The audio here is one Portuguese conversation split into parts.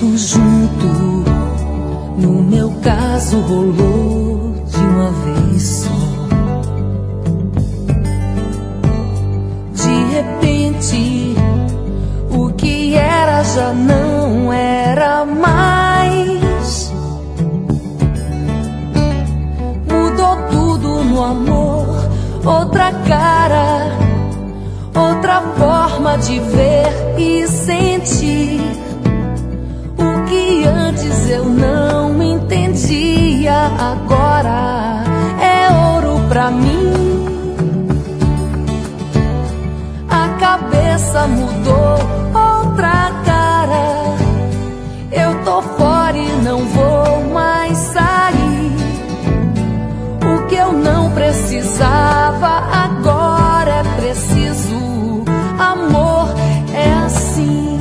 Tudo junto, no meu caso rolou de uma vez só. De repente, o que era já não era mais. Mudou tudo no amor, outra cara, outra forma de ver e sentir. O que antes eu não entendia, agora é ouro pra mim. A cabeça mudou, outra cara. Eu tô fora e não vou mais sair. O que eu não precisava, agora é preciso. Amor é assim.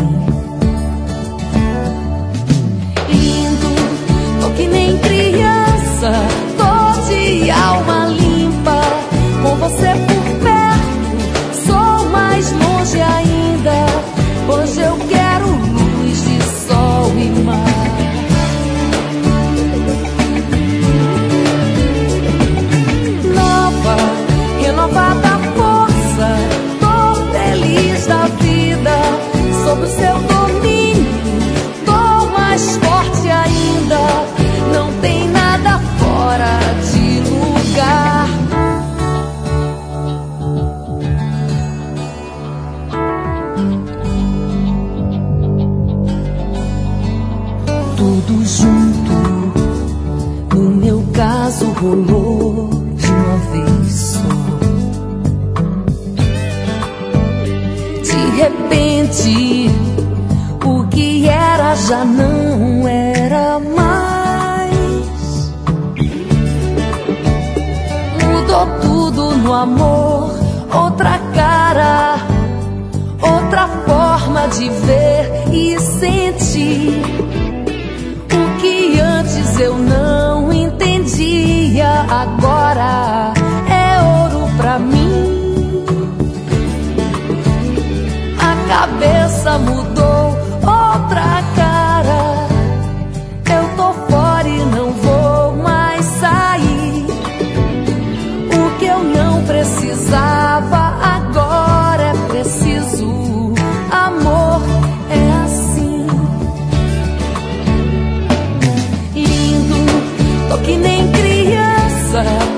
Lindo, tô que nem criança, tô de alma limpa. Com você por perto, sou mais longe ainda. Hoje eu quero luz de sol e mar. Nova, renovada força, tô feliz da vida. Sob o seu domínio, tô mais forte ainda. Não tem nada fora de lugar. Tudo junto, no meu caso rolou de uma vez só. De repente, o que era já não era mais. Mudou tudo no amor, outra cara, outra forma de ver e sentir. O que antes eu não entendia, agora é ouro pra mim. A cabeça mudou, outra cara. Eu tô fora e não vou mais sair. O que eu não precisava, agora é preciso. Amor é assim. Lindo, tô que nem criança,